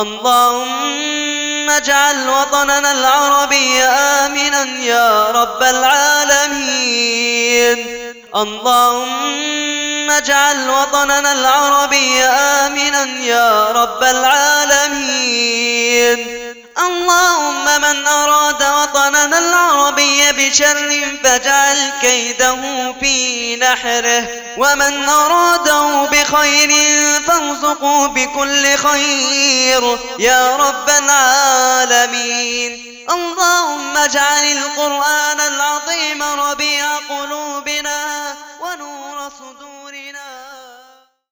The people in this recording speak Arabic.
اللهم اجعل وطننا العربي آمنا يا رب العالمين. اللهم اجعل وطننا العربي آمنا يا رب العالمين. اللهم من أراد وطننا العربي بشر فاجعل كيده في نحره، ومن أراده بخير فارزقه بكل خير يا رب العالمين. اللهم اجعل القرآن